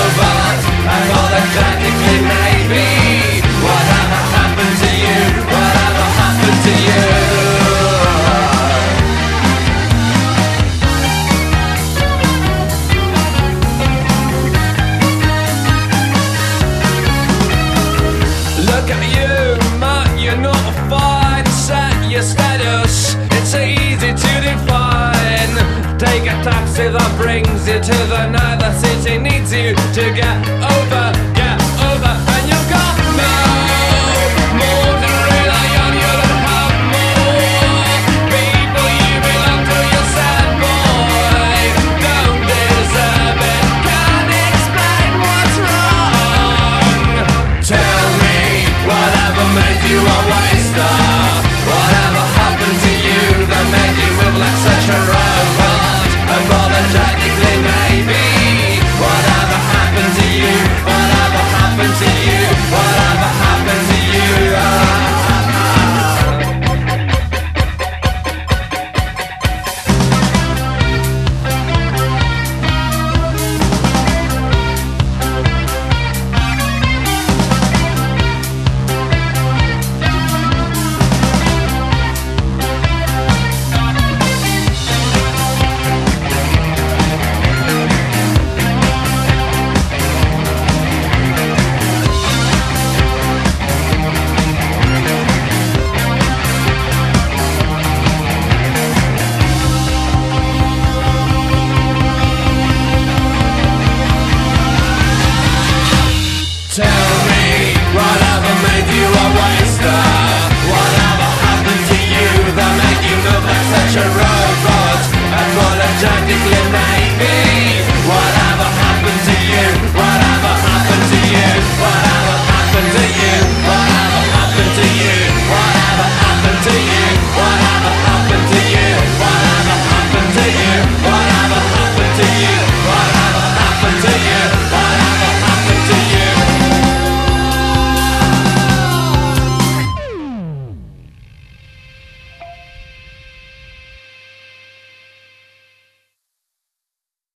move on, and all that tragically may be. Whatever happened to you? Whatever happened to you? Look at you, Matt, you're not fine. Set your status, it's easy to define. Take a taxi that brings you to the night the city needs you to get over, and you've got no more to rely on. You don't have more people you belong to. You're sad boy, don't deserve it. Can't explain what's wrong. Tell me, whatever made you a waster?